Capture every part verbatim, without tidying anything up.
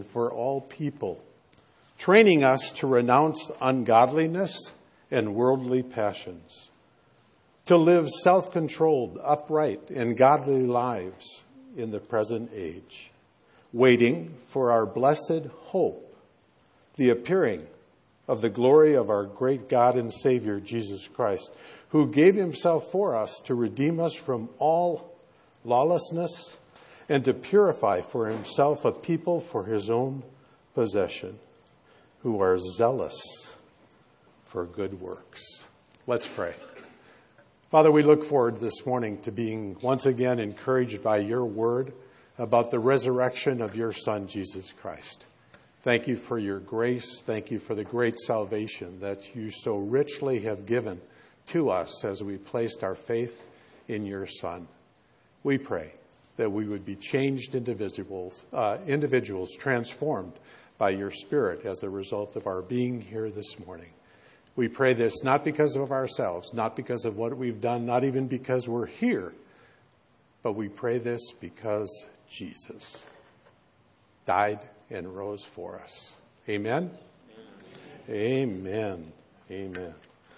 for all people, training us to renounce ungodliness and worldly passions, to live self-controlled, upright, and godly lives in the present age, waiting for our blessed hope, the appearing of the glory of our great God and Savior, Jesus Christ, who gave himself for us to redeem us from all lawlessness and to purify for himself a people for his own possession, who are zealous for good works. Let's pray. Father, we look forward this morning to being once again encouraged by your word about the resurrection of your Son, Jesus Christ. Thank you for your grace. Thank you for the great salvation that you so richly have given to us as we placed our faith in your Son. We pray that we would be changed individuals, uh, individuals transformed by your Spirit as a result of our being here this morning. We pray this not because of ourselves, not because of what we've done, not even because we're here, but we pray this because Jesus died and rose for us. Amen? Amen. Amen. Amen.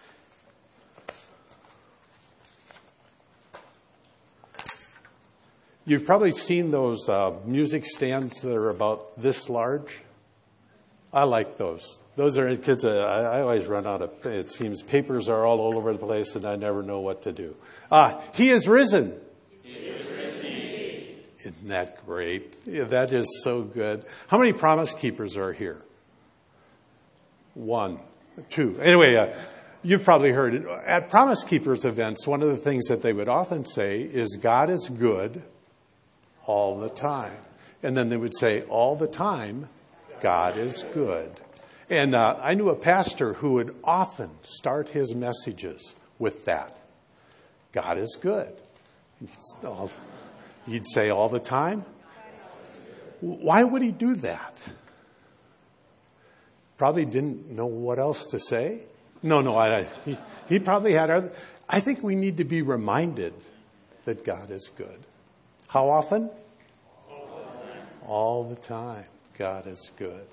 You've probably seen those uh, music stands that are about this large. I like those. Those are kids. Uh, I, I always run out of. It seems papers are all over the place, and I never know what to do. Ah, he is risen. He is risen indeed. Isn't that great? Yeah, that is so good. How many Promise Keepers are here? One, two. Anyway, uh, you've probably heard it at Promise Keepers events. One of the things that they would often say is, "God is good all the time," and then they would say, "All the time, God is good." And uh, I knew a pastor who would often start his messages with that. God is good. He'd say all the time. Why would he do that? Probably didn't know what else to say. No, no, I, he, he probably had other. I think we need to be reminded that God is good. How often? All the time. All the time. God is good.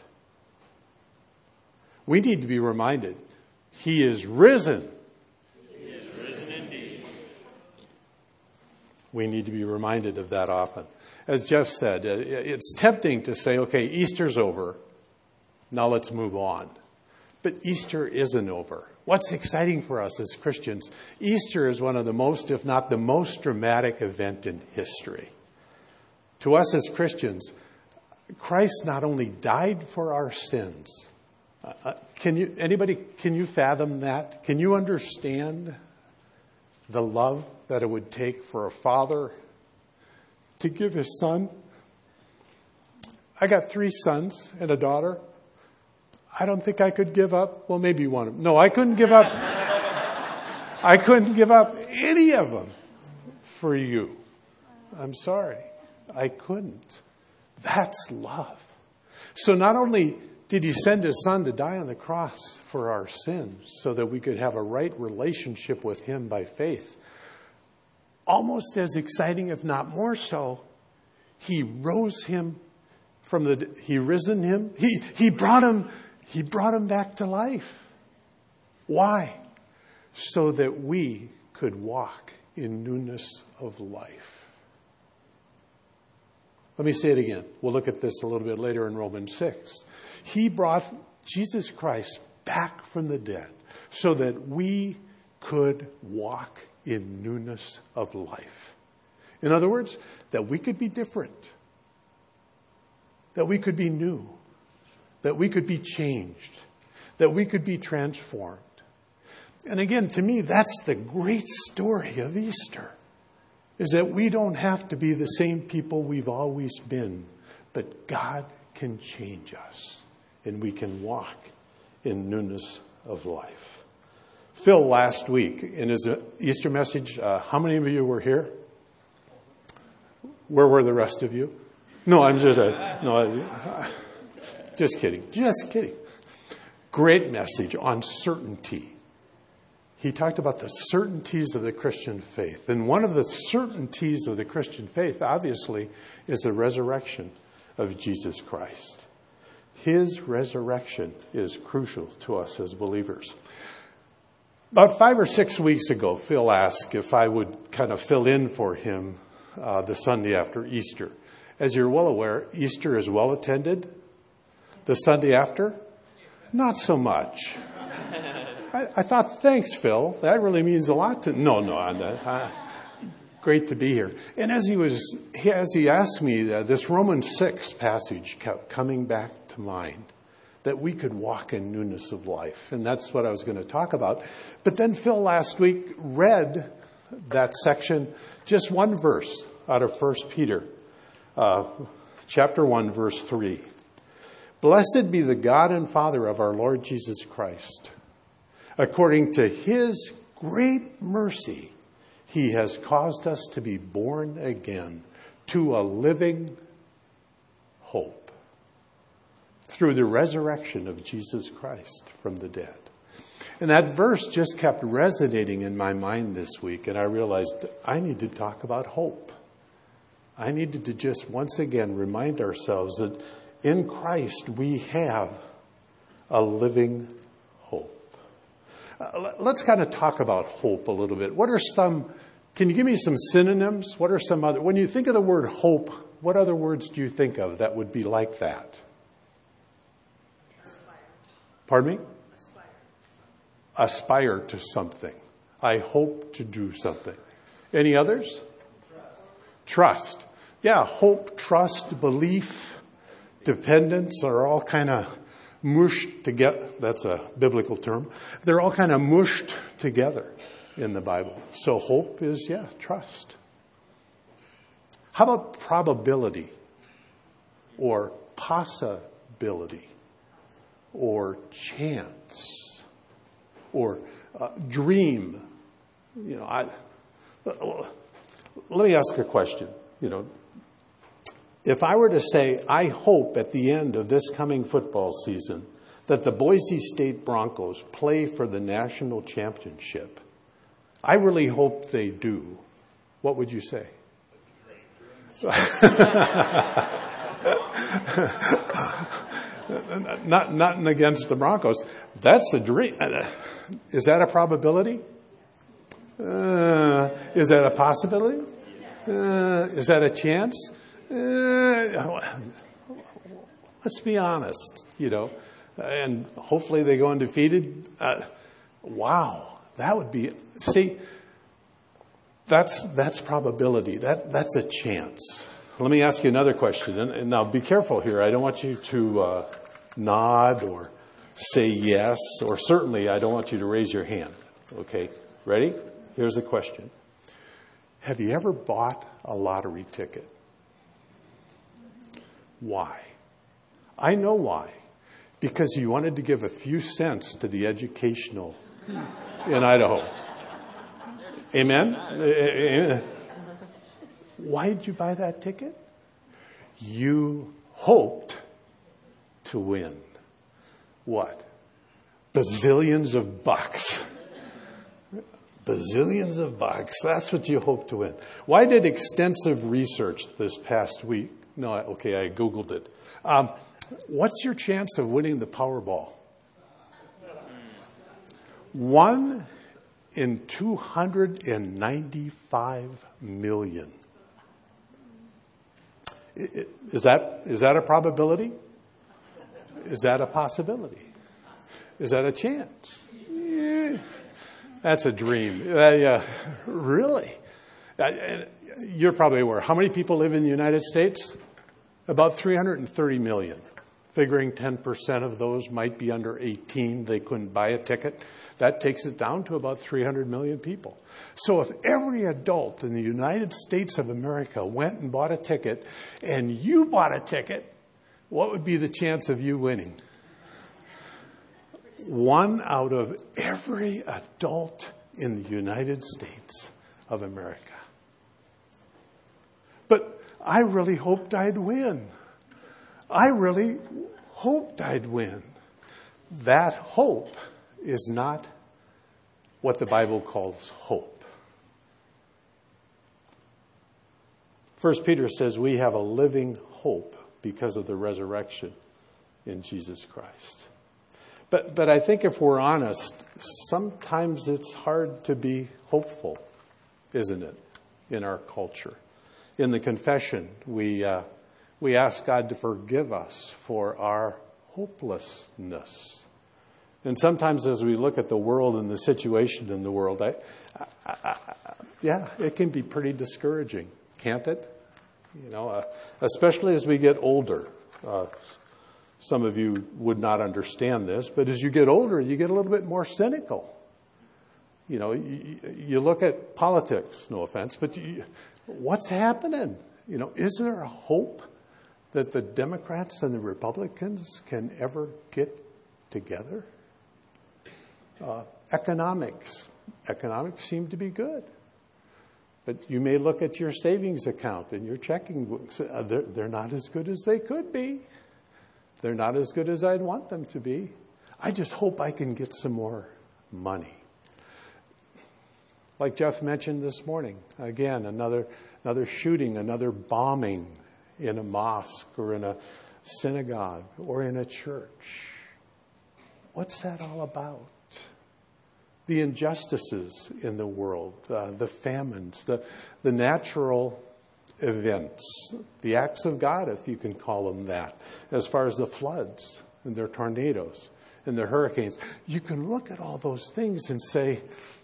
We need to be reminded, he is risen. He is risen indeed. We need to be reminded of that often. As Jeff said, it's tempting to say, okay, Easter's over. Now let's move on. But Easter isn't over. What's exciting for us as Christians, Easter is one of the most, if not the most dramatic event in history. To us as Christians, Christ not only died for our sins. Uh, can you, anybody, can you fathom that? Can you understand the love that it would take for a father to give his son? I got three sons and a daughter. I don't think I could give up. Well, maybe one of them. No, I couldn't give up. I couldn't give up any of them for you. I'm sorry. I couldn't. That's love. So not only did he send his son to die on the cross for our sins so that we could have a right relationship with him by faith, almost as exciting, if not more so, he rose him from the, he risen him, he, he brought him, he brought him back to life. Why? So that we could walk in newness of life. Let me say it again. We'll look at this a little bit later in Romans six. He brought Jesus Christ back from the dead so that we could walk in newness of life. In other words, that we could be different, that we could be new, that we could be changed, that we could be transformed. And again, to me, that's the great story of Easter. Is that we don't have to be the same people we've always been, but God can change us, and we can walk in newness of life. Phil, last week, in his Easter message, uh, how many of you were here? Where were the rest of you? No, I'm just, uh, no, uh, just kidding, just kidding. Great message on certainty. He talked about the certainties of the Christian faith. And one of the certainties of the Christian faith, obviously, is the resurrection of Jesus Christ. His resurrection is crucial to us as believers. About five or six weeks ago, Phil asked if I would kind of fill in for him uh, the Sunday after Easter. As you're well aware, Easter is well attended. The Sunday after, not so much. I, I thought, thanks, Phil. That really means a lot to. No, no, I'm not. Uh, great to be here. And as he was, as he asked me, uh, this Romans six passage kept coming back to mind, that we could walk in newness of life, and that's what I was going to talk about. But then Phil last week read that section, just one verse out of First Peter, uh, chapter one, verse three. Blessed be the God and Father of our Lord Jesus Christ. According to his great mercy, he has caused us to be born again to a living hope through the resurrection of Jesus Christ from the dead. And that verse just kept resonating in my mind this week, and I realized I need to talk about hope. I needed to just once again remind ourselves that in Christ we have a living hope. Uh, let's kind of talk about hope a little bit. What are some, can you give me some synonyms? What are some other, when you think of the word hope, what other words do you think of that would be like that? Aspire. Pardon me? Aspire. Aspire to something. I hope to do something. Any others? Trust. Trust. Yeah, hope, trust, belief, dependence are all kind of mushed together. That's a biblical term. They're all kind of mushed together in the Bible. So hope is, yeah, trust. How about probability or possibility or chance or uh, dream? You know, I, let me ask a question. You know, if I were to say, I hope at the end of this coming football season that the Boise State Broncos play for the national championship, I really hope they do, what would you say? not, nothing against the Broncos. That's a dream. Is that a probability? Uh, is that a possibility? Uh, is that a chance? Uh, let's be honest, you know, and hopefully they go undefeated. Uh, wow, that would be, see, that's that's probability. That that's a chance. Let me ask you another question, and, and now be careful here. I don't want you to uh, nod or say yes, or certainly I don't want you to raise your hand. Okay, ready? Here's the question. Have you ever bought a lottery ticket? Why? I know why. Because you wanted to give a few cents to the educational in Idaho. Amen? Why did you buy that ticket? You hoped to win. What? Bazillions of bucks. Bazillions of bucks. That's what you hope to win. Why did extensive research this past week? No, okay, I Googled it. Um, what's your chance of winning the Powerball? One in two hundred ninety-five million. Is that, is that a probability? Is that a possibility? Is that a chance? Yeah. That's a dream. Uh, yeah, really? Uh, you're probably aware. How many people live in the United States? About three hundred thirty million. Figuring ten percent of those might be under eighteen. They couldn't buy a ticket. That takes it down to about three hundred million people. So if every adult in the United States of America went and bought a ticket, and you bought a ticket, what would be the chance of you winning? One out of every adult in the United States of America. But I really hoped I'd win. I really hoped I'd win. That hope is not what the Bible calls hope. First Peter says we have a living hope because of the resurrection in Jesus Christ. But but I think if we're honest, sometimes it's hard to be hopeful, isn't it, in our culture? In the confession, we uh, we ask God to forgive us for our hopelessness. And sometimes as we look at the world and the situation in the world, I, I, I, yeah, it can be pretty discouraging, can't it? You know, uh, especially as we get older. Uh, some of you would not understand this, but as you get older, you get a little bit more cynical. You know, you, you look at politics, no offense, but you, what's happening? You know, is there a hope that the Democrats and the Republicans can ever get together? Uh, economics. Economics seem to be good. But you may look at your savings account and your checking books. Uh, they're, they're not as good as they could be. They're not as good as I'd want them to be. I just hope I can get some more money. Like Jeff mentioned this morning, again, another another shooting, another bombing in a mosque or in a synagogue or in a church. What's that all about? The injustices in the world, uh, the famines, the, the natural events, the acts of God, if you can call them that, as far as the floods and their tornadoes and the hurricanes. You can look at all those things and say,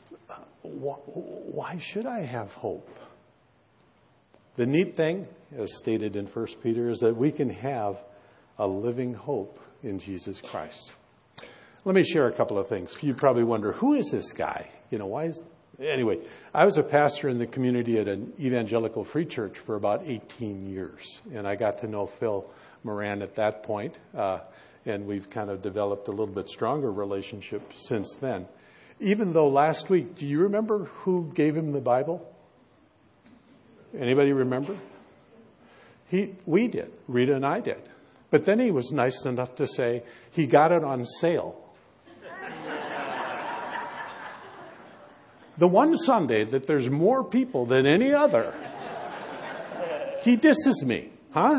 why should I have hope? The neat thing, as stated in First Peter, is that we can have a living hope in Jesus Christ. Let me share a couple of things. You probably wonder, who is this guy? You know, why is... Anyway, I was a pastor in the community at an evangelical free church for about eighteen years. And I got to know Phil Moran at that point. Uh, and we've kind of developed a little bit stronger relationship since then. Even though last week, do you remember who gave him the Bible? Anybody remember? He, we did. Rita and I did. But then he was nice enough to say he got it on sale. The one Sunday that there's more people than any other, he disses me. Huh?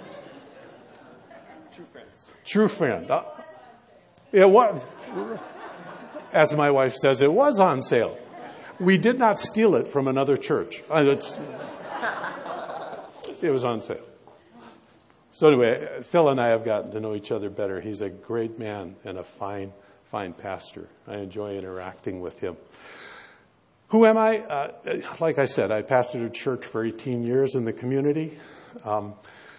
True friends. True friend. Uh, it was, as my wife says, it was on sale. We did not steal it from another church. Uh, it's, it was on sale. So anyway, Phil and I have gotten to know each other better. He's a great man and a fine, fine pastor. I enjoy interacting with him. Who am I? Uh, like I said, I pastored a church for eighteen years in the community. Um,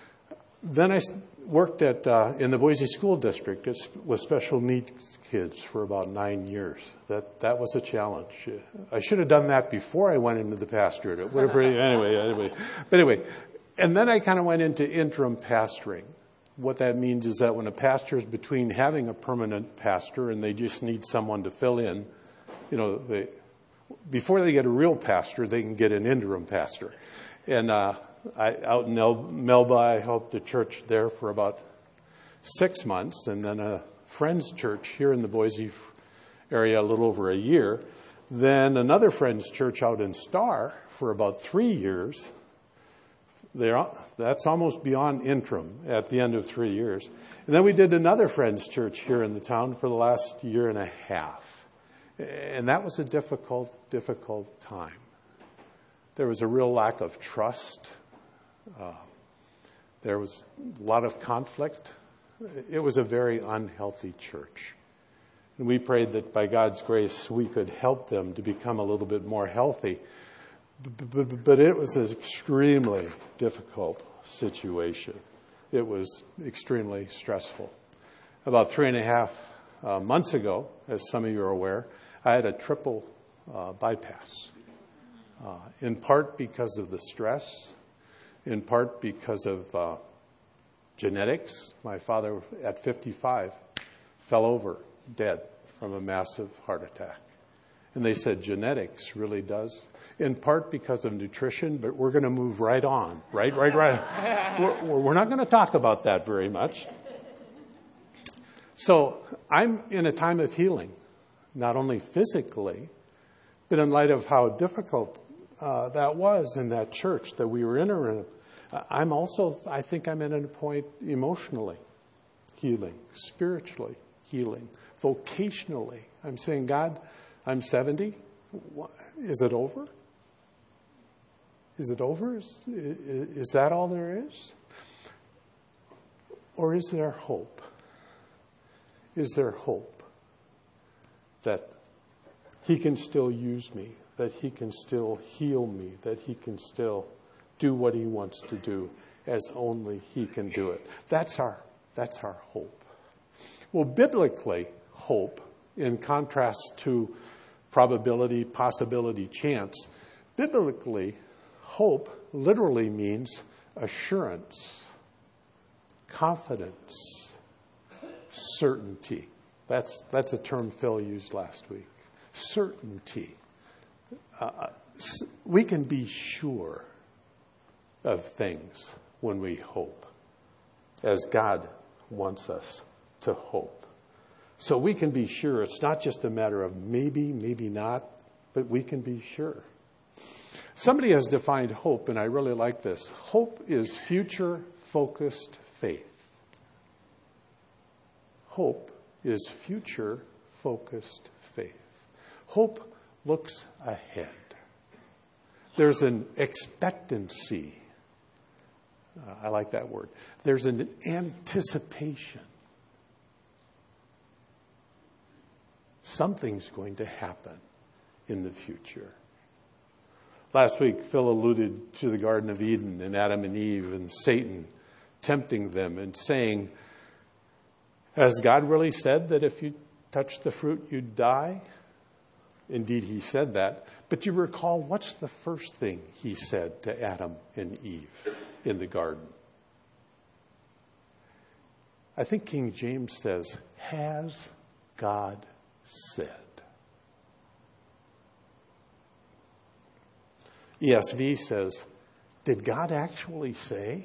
then I worked at uh, in the Boise School District with special needs kids for about nine years. That that was a challenge. I should have done that before I went into the pastorate. It would have been, anyway, anyway. But anyway, and then I kind of went into interim pastoring. What that means is that when a pastor is between having a permanent pastor and they just need someone to fill in, you know, they, before they get a real pastor, they can get an interim pastor. And uh, I, out in El, Melba, I helped the church there for about six months, and then a friend's church here in the Boise area a little over a year. Then another friend's church out in Star for about three years. They're, that's almost beyond interim at the end of three years. And then we did another friend's church here in the town for the last year and a half. And that was a difficult, difficult time. There was a real lack of trust. Uh, there was a lot of conflict. It was a very unhealthy church. And we prayed that by God's grace, we could help them to become a little bit more healthy. But, but it was an extremely difficult situation. It was extremely stressful. About three and a half uh, months ago, as some of you are aware, I had a triple uh, bypass, uh, in part because of the stress, in part because of uh, genetics. My father, at fifty-five, fell over dead from a massive heart attack. And they said genetics really does, in part because of nutrition, but we're going to move right on, right, right, right. we're, we're not going to talk about that very much. So I'm in a time of healing. Not only physically, but in light of how difficult uh, that was in that church that we were in. I'm also, I think I'm at a point emotionally healing, spiritually healing, vocationally. I'm saying, God, I'm seventy. Is it over? Is it over? Is, is that all there is? Or is there hope? Is there hope that He can still use me, that He can still heal me, that He can still do what He wants to do as only He can do it? That's our, that's our hope. Well, biblically, hope, in contrast to probability, possibility, chance, biblically, hope literally means assurance, confidence, certainty. That's, that's a term Phil used last week. Certainty. Uh, we can be sure of things when we hope, as God wants us to hope. So we can be sure. It's not just a matter of maybe, maybe not, but we can be sure. Somebody has defined hope, and I really like this. Hope is future-focused faith. Hope is future-focused faith. Hope looks ahead. There's an expectancy. Uh, I like that word. There's an anticipation. Something's going to happen in the future. Last week, Phil alluded to the Garden of Eden and Adam and Eve and Satan tempting them and saying, has God really said that if you touch the fruit, you'd die? Indeed, He said that. But you recall, what's the first thing He said to Adam and Eve in the garden? I think King James says, has God said? E S V says, did God actually say?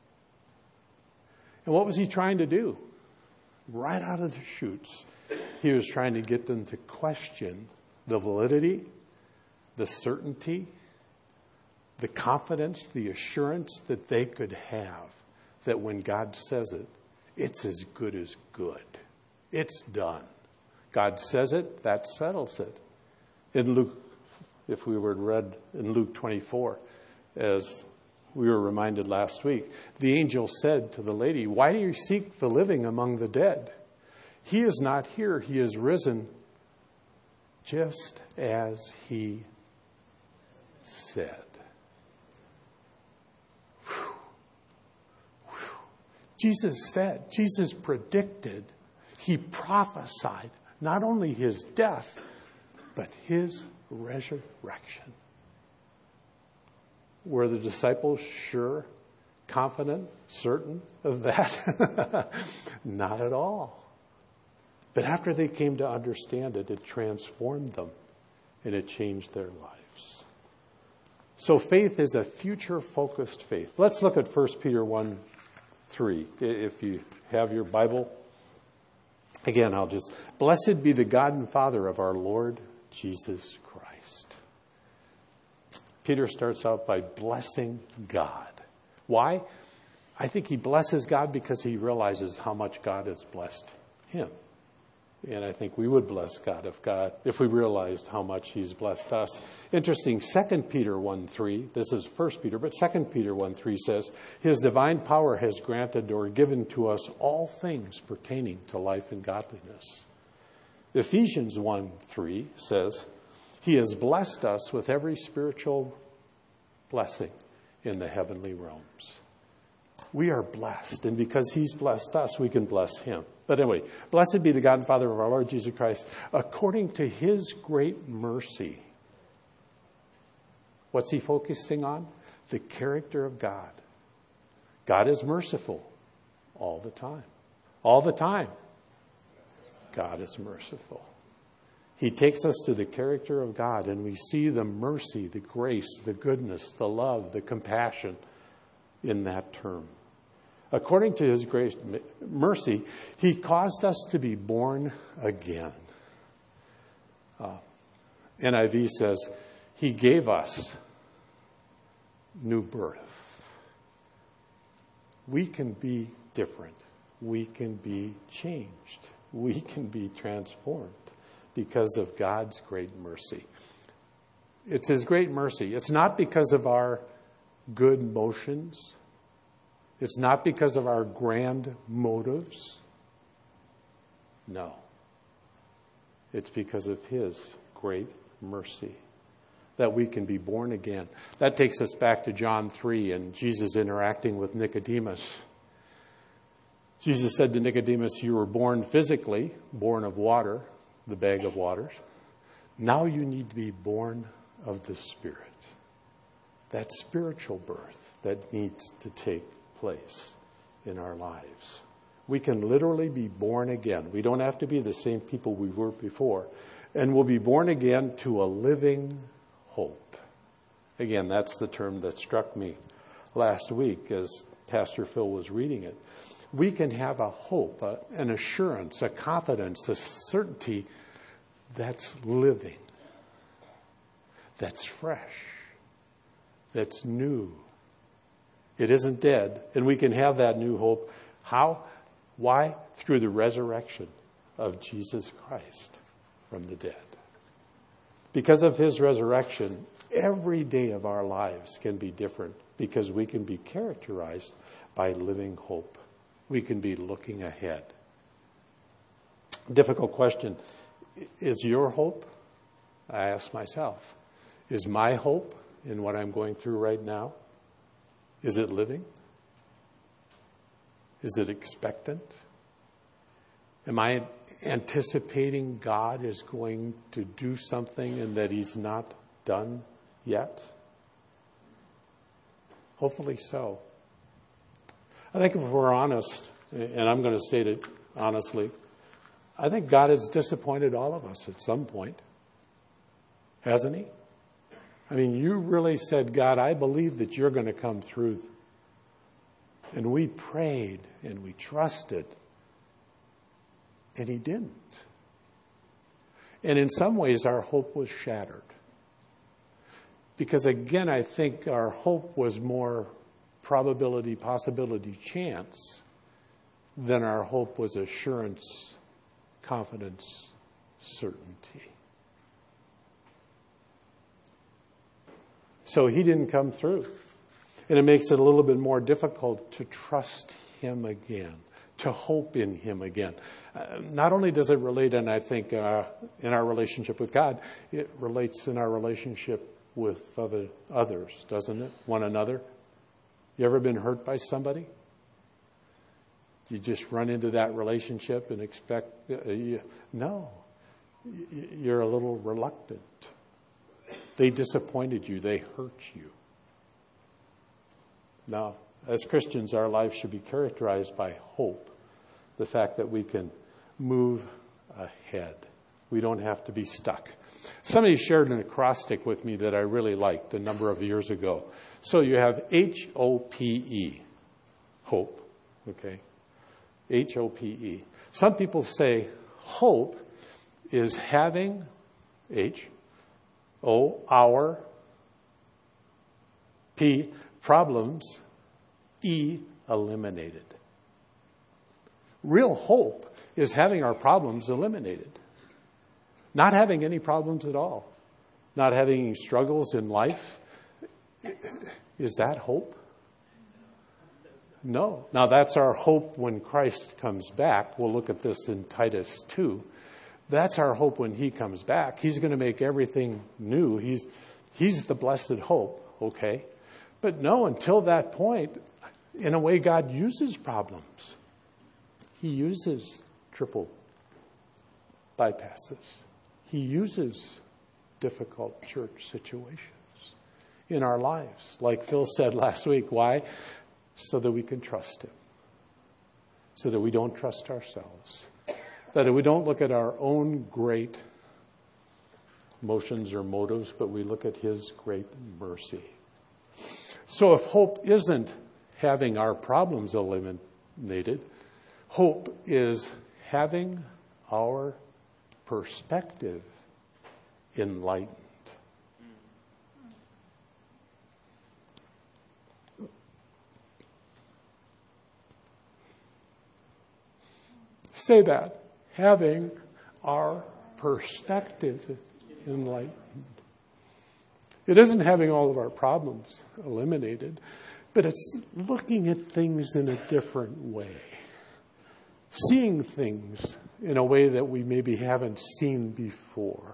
And what was He trying to do? Right out of the chutes, He was trying to get them to question the validity, the certainty, the confidence, the assurance that they could have that when God says it, it's as good as good. It's done. God says it, that settles it. In Luke, if we were read in Luke twenty-four, as we were reminded last week, the angel said to the lady, why do you seek the living among the dead? He is not here, He is risen, just as He said. Whew. Whew. Jesus said, Jesus predicted, He prophesied not only His death, but His resurrection. Were the disciples sure, confident, certain of that? Not at all. But after they came to understand it, it transformed them and it changed their lives. So faith is a future-focused faith. Let's look at First Peter one three. If you have your Bible, again, I'll just, blessed be the God and Father of our Lord Jesus Christ. Peter starts out by blessing God. Why? I think he blesses God because he realizes how much God has blessed him. And I think we would bless God if God, if we realized how much He's blessed us. Interesting, Second Peter one three, this is First Peter, but Second Peter one three says, His divine power has granted or given to us all things pertaining to life and godliness. Ephesians one three says, He has blessed us with every spiritual blessing in the heavenly realms. We are blessed, and because He's blessed us, we can bless Him. But anyway, blessed be the God and Father of our Lord Jesus Christ, according to His great mercy. What's He focusing on? The character of God. God is merciful all the time. All the time. God is merciful. He takes us to the character of God, and we see the mercy, the grace, the goodness, the love, the compassion in that term. According to His grace, mercy, He caused us to be born again. Uh, N I V says, He gave us new birth. We can be different. we can be changed. We can be transformed because of God's great mercy. It's His great mercy. It's not because of our good motions. It's not because of our grand motives. No. It's because of His great mercy that we can be born again. That takes us back to John three and Jesus interacting with Nicodemus. Jesus said to Nicodemus, you were born physically, born of water, the bag of waters. Now you need to be born of the Spirit. That spiritual birth that needs to take place in our lives. We can literally be born again. We don't have to be the same people we were before. And we'll be born again to a living hope. Again, that's the term that struck me last week as Pastor Phil was reading it. We can have a hope, a, an assurance, a confidence, a certainty that's living, that's fresh, that's new. It isn't dead, and we can have that new hope. How? Why? Through the resurrection of Jesus Christ from the dead. Because of His resurrection, every day of our lives can be different because we can be characterized by living hope. We can be looking ahead. Difficult question. Is your hope? I ask myself. Is my hope in what I'm going through right now? Is it living? Is it expectant? Am I anticipating God is going to do something and that He's not done yet? Hopefully so. I think if we're honest, and I'm going to state it honestly, I think God has disappointed all of us at some point. Hasn't He? I mean, you really said, God, I believe that you're going to come through. And we prayed and we trusted. And He didn't. And in some ways, our hope was shattered. Because again, I think our hope was more probability, possibility, chance than our hope was assurance, confidence, certainty. So He didn't come through. And it makes it a little bit more difficult to trust Him again, to hope in Him again. Uh, not only does it relate, and I think uh, in our relationship with God, it relates in our relationship with other others, doesn't it? One another. You ever been hurt by somebody? You just run into that relationship and expect, uh, you, no, you're a little reluctant. They disappointed you. They hurt you. Now, as Christians, our lives should be characterized by hope. The fact that we can move ahead. We don't have to be stuck. Somebody shared an acrostic with me that I really liked a number of years ago. So you have H O P E, hope, okay? H O P E. Some people say hope is having, H, O, our, P, problems, E, eliminated. Real hope is having our problems eliminated. Not having any problems at all. Not having any struggles in life. Is that hope? No. Now that's our hope when Christ comes back. We'll look at this in Titus two. That's our hope when He comes back. He's going to make everything new. He's, he's the blessed hope, okay? But no, until that point, in a way, God uses problems. He uses triple bypasses. He uses difficult church situations in our lives. Like Phil said last week, why? So that we can trust Him. So that we don't trust ourselves. That we don't look at our own great motions or motives, but we look at His great mercy. So if hope isn't having our problems eliminated, hope is having our perspective enlightened. say that, having our perspective enlightened. It isn't having all of our problems eliminated, but it's looking at things in a different way. Seeing things in a way that we maybe haven't seen before.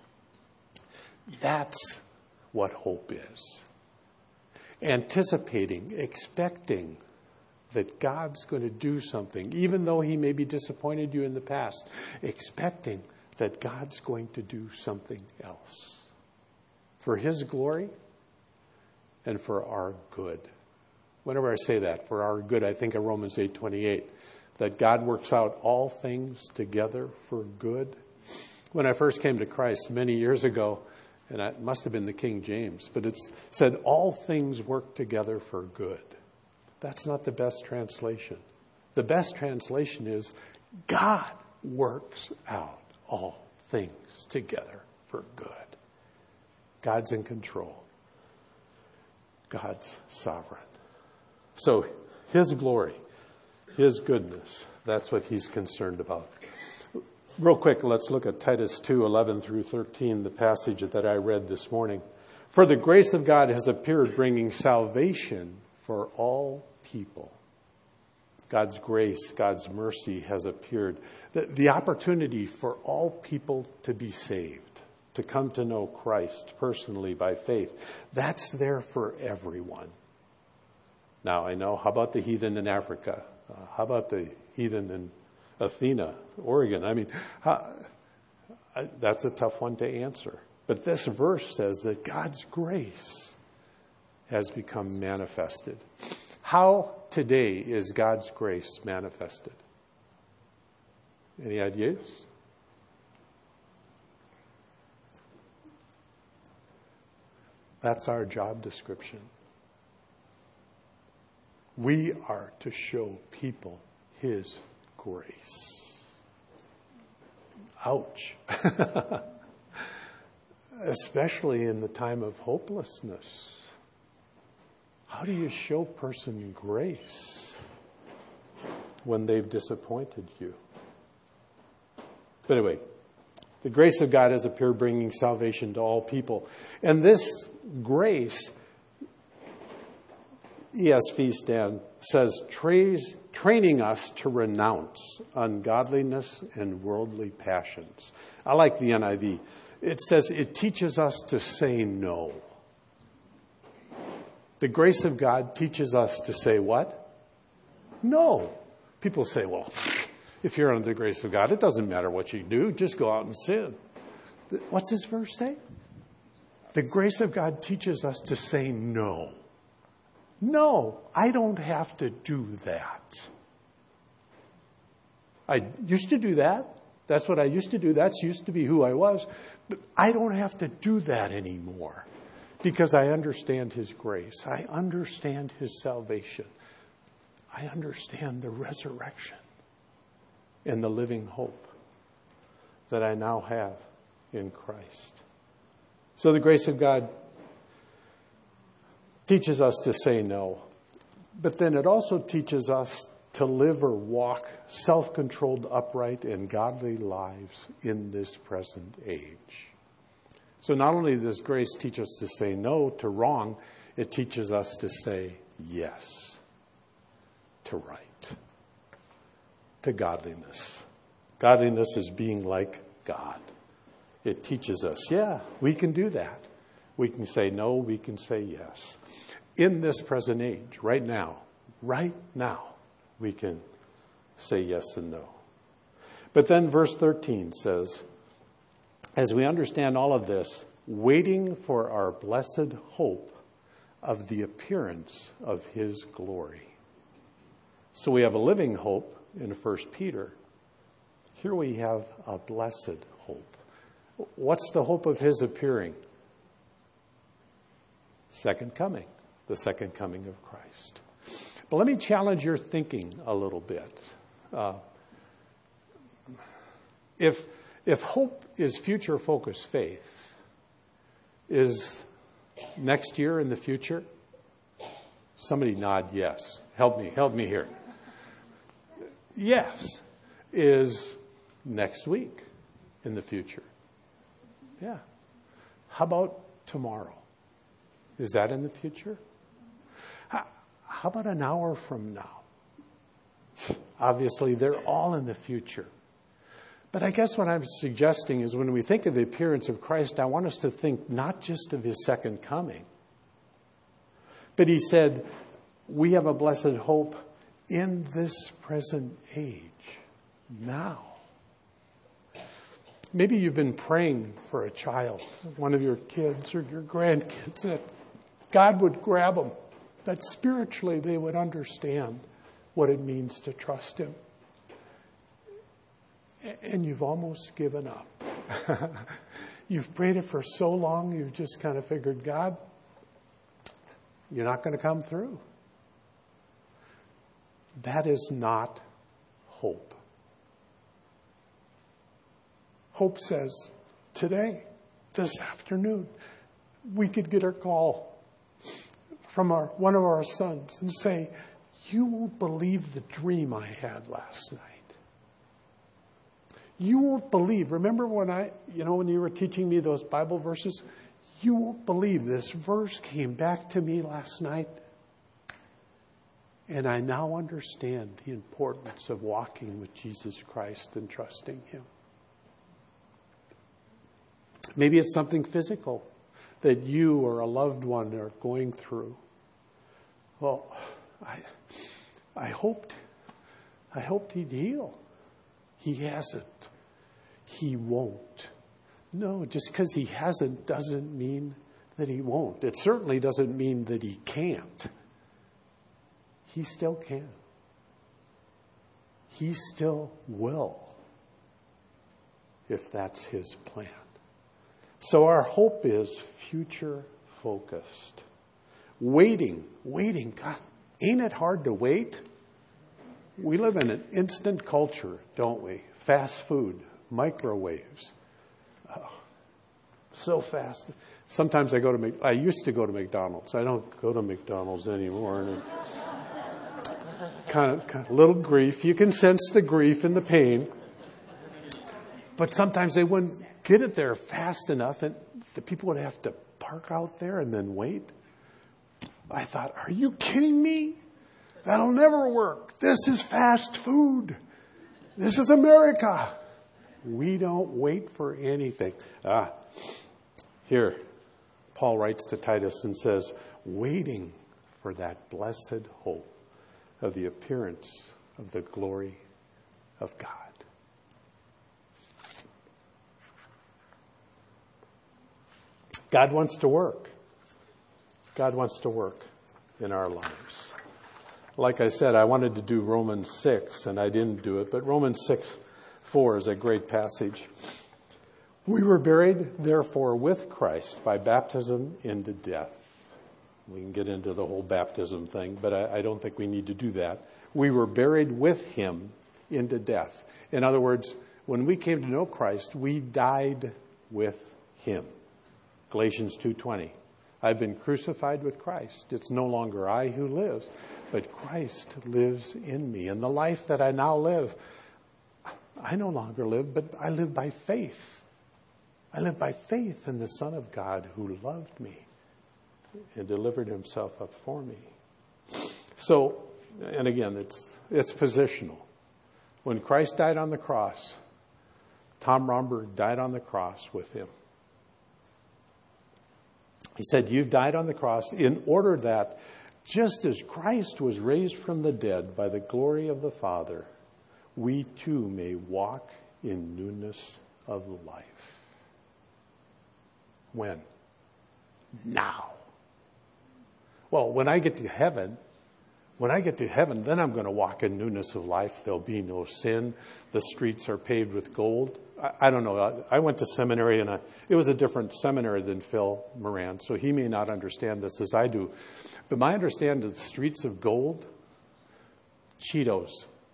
That's what hope is. Anticipating, expecting that God's going to do something, even though he maybe disappointed you in the past, expecting that God's going to do something else for his glory and for our good. Whenever I say that, for our good, I think of Romans eight twenty-eight, that God works out all things together for good. When I first came to Christ many years ago, and it must have been the King James, but it said all things work together for good. That's not the best translation. The best translation is God works out all things together for good. God's in control. God's sovereign. So his glory, his goodness, that's what he's concerned about. Real quick, let's look at Titus two, eleven through thirteen, the passage that I read this morning. For the grace of God has appeared, bringing salvation for all people. God's grace, God's mercy has appeared. The, the opportunity for all people to be saved, to come to know Christ personally by faith, that's there for everyone. Now, I know, how about the heathen in Africa? Uh, how about the heathen in Athena, Oregon? I mean, how, I, that's a tough one to answer. But this verse says that God's grace has become manifested. How today is God's grace manifested? Any ideas? That's our job description. We are to show people his grace. Ouch. Especially in the time of hopelessness. How do you show a person grace when they've disappointed you? But anyway, the grace of God has appeared, bringing salvation to all people. And this grace, E S V stand says, trays, training us to renounce ungodliness and worldly passions. I like the N I V. It says it teaches us to say no. The grace of God teaches us to say what? No. People say, well, if you're under the grace of God, it doesn't matter what you do. Just go out and sin. What's this verse say? The grace of God teaches us to say no. No, I don't have to do that. I used to do that. That's what I used to do. That's used to be who I was. But I don't have to do that anymore because I understand his grace. I understand his salvation. I understand the resurrection and the living hope that I now have in Christ. So the grace of God teaches us to say no, but then it also teaches us to live or walk self-controlled, upright, and godly lives in this present age. So not only does grace teach us to say no to wrong, it teaches us to say yes to right, to godliness. Godliness is being like God. It teaches us, yeah, we can do that. We can say no, we can say yes. In this present age, right now, right now, we can say yes and no. But then verse thirteen says, as we understand all of this, waiting for our blessed hope of the appearance of his glory. So we have a living hope in First Peter. Here we have a blessed hope. What's the hope of his appearing? Second coming, the second coming of Christ. But let me challenge your thinking a little bit. Uh, if if hope is future-focused faith, is next year in the future? Somebody nod yes. Help me, help me here. Yes. is next week in the future. Yeah. How about tomorrow? Is that in the future? How, how about an hour from now? Obviously, they're all in the future. But I guess what I'm suggesting is when we think of the appearance of Christ, I want us to think not just of his second coming. But he said, we have a blessed hope in this present age, now. Maybe you've been praying for a child, one of your kids or your grandkids, that God would grab them, that spiritually they would understand what it means to trust him. And you've almost given up. You've prayed it for so long, you've just kind of figured, God, you're not going to come through. That is not hope. Hope says, today, this afternoon, we could get a call from our, one of our sons and say, you won't believe the dream I had last night. You won't believe. Remember when I, you know, when you were teaching me those Bible verses? You won't believe this verse came back to me last night. And I now understand the importance of walking with Jesus Christ and trusting him. Maybe it's something physical that you or a loved one are going through. Well, I, I hoped, I hoped he'd heal. He hasn't. He won't. No, just because he hasn't doesn't mean that he won't. It certainly doesn't mean that he can't. He still can. He still will, if that's his plan. So our hope is future focused. Waiting, waiting. God, ain't it hard to wait? We live in an instant culture, don't we? Fast food, microwaves. Oh, so fast. Sometimes I go to, Mc- I used to go to McDonald's. I don't go to McDonald's anymore. And kind of, kind of little grief. You can sense the grief and the pain. But sometimes they wouldn't get it there fast enough, and the people would have to park out there and then wait. I thought, are you kidding me? That'll never work. This is fast food. This is America. We don't wait for anything. Ah, here, Paul writes to Titus and says, waiting for that blessed hope of the appearance of the glory of God. God wants to work. God wants to work in our lives. Like I said, I wanted to do Romans six, and I didn't do it, but Romans six four is a great passage. We were buried, therefore, with Christ by baptism into death. We can get into the whole baptism thing, but I, I don't think we need to do that. We were buried with him into death. In other words, when we came to know Christ, we died with him. Galatians two twenty. I've been crucified with Christ. It's no longer I who lives, but Christ lives in me. And the life that I now live, I no longer live, but I live by faith. I live by faith in the Son of God who loved me and delivered himself up for me. So, and again, it's it's positional. When Christ died on the cross, Tom Romberg died on the cross with him. He said, you've died on the cross in order that just as Christ was raised from the dead by the glory of the Father, we too may walk in newness of life. When? Now. Well, when I get to heaven, when I get to heaven, then I'm going to walk in newness of life. There'll be no sin. The streets are paved with gold. I, I don't know. I, I went to seminary, and I, it was a different seminary than Phil Moran, so he may not understand this as I do. But my understanding of the streets of gold, Cheetos.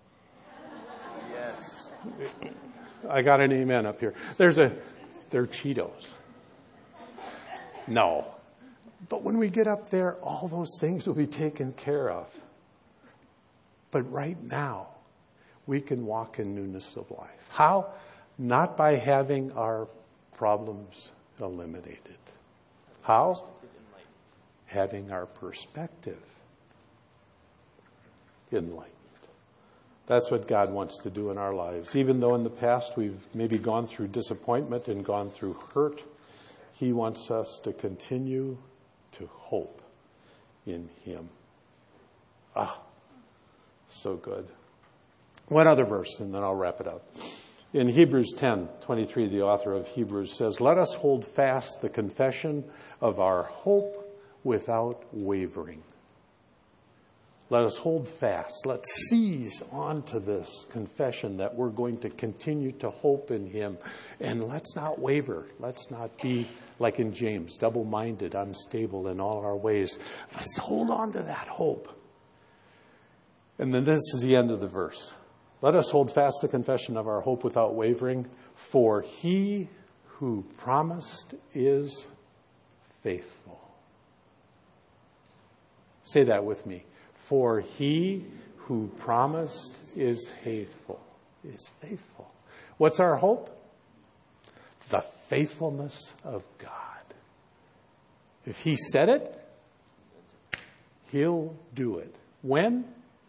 Yes. I got an amen up here. There's a, they're Cheetos. No. But when we get up there, all those things will be taken care of. But right now, we can walk in newness of life. How? Not by having our problems eliminated. How? Having our perspective enlightened. That's what God wants to do in our lives. Even though in the past we've maybe gone through disappointment and gone through hurt, He wants us to continue to hope in Him. Ah, so good. One other verse, and then I'll wrap it up. In Hebrews ten twenty-three, the author of Hebrews says, "Let us hold fast the confession of our hope without wavering." Let us hold fast. Let's seize onto this confession that we're going to continue to hope in Him. And let's not waver. Let's not be, like in James, double-minded, unstable in all our ways. Let's hold on to that hope. And then this is the end of the verse. Let us hold fast the confession of our hope without wavering, for He who promised is faithful. Say that with me. For He who promised is faithful. Is faithful. What's our hope? The faithfulness of God. If He said it, He'll do it. When?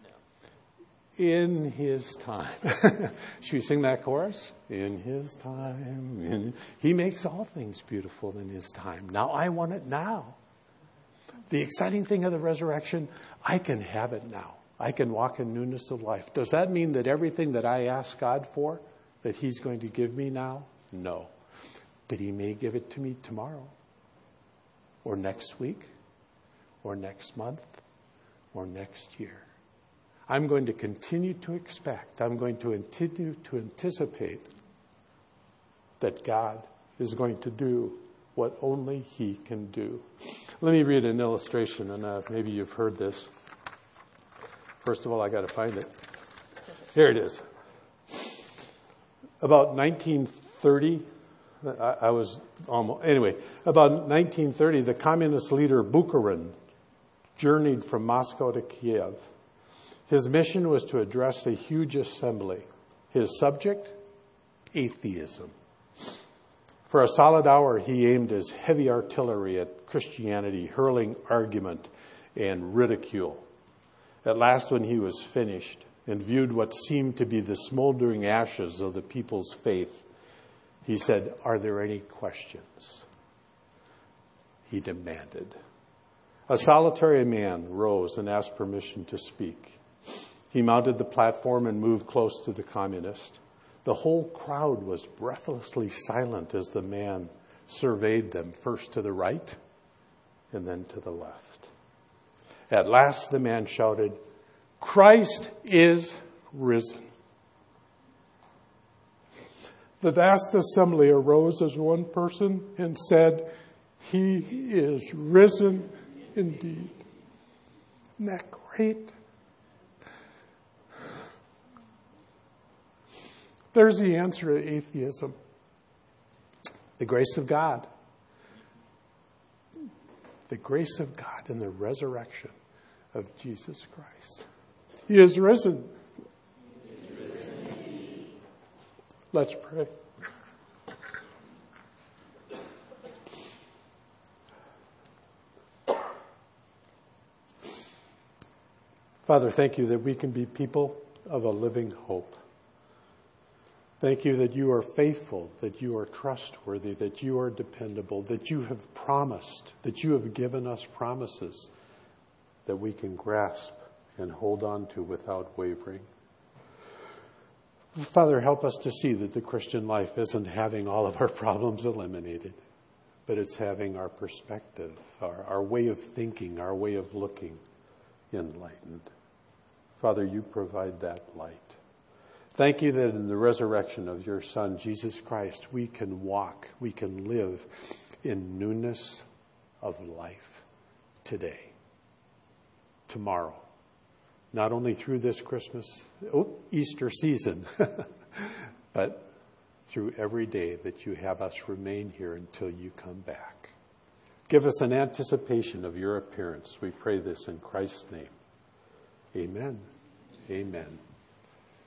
In His time. Should we sing that chorus? In His time. In... He makes all things beautiful in His time. Now I want it now. The exciting thing of the resurrection, I can have it now. I can walk in newness of life. Does that mean that everything that I ask God for, that He's going to give me now? No. But He may give it to me tomorrow, or next week, or next month, or next year. I'm going to continue to expect, I'm going to continue to anticipate that God is going to do what only He can do. Let me read an illustration, and uh, maybe you've heard this. First of all, I got to find it. Here it is. About nineteen thirty, I, I was almost, anyway, about nineteen thirty, the communist leader Bukharin journeyed from Moscow to Kiev. His mission was to address a huge assembly. His subject? Atheism. For a solid hour, he aimed his heavy artillery at Christianity, hurling argument and ridicule. At last, when he was finished and viewed what seemed to be the smoldering ashes of the people's faith, he said, "Are there any questions?" He demanded. A solitary man rose and asked permission to speak. He mounted the platform and moved close to the communist. The whole crowd was breathlessly silent as the man surveyed them, first to the right and then to the left. At last the man shouted, "Christ is risen." The vast assembly arose as one person and said, "He is risen indeed." Isn't that great? There's the answer to atheism. The grace of God. The grace of God in the resurrection of Jesus Christ. He is risen. He is risen. Let's pray. Father, thank you that we can be people of a living hope. Thank you that you are faithful, that you are trustworthy, that you are dependable, that you have promised, that you have given us promises that we can grasp and hold on to without wavering. Father, help us to see that the Christian life isn't having all of our problems eliminated, but it's having our perspective, our, our way of thinking, our way of looking enlightened. Father, you provide that light. Thank you that in the resurrection of your Son, Jesus Christ, we can walk, we can live in newness of life today, tomorrow, not only through this Christmas, oh, Easter season, but through every day that you have us remain here until you come back. Give us an anticipation of your appearance. We pray this in Christ's name. Amen. Amen.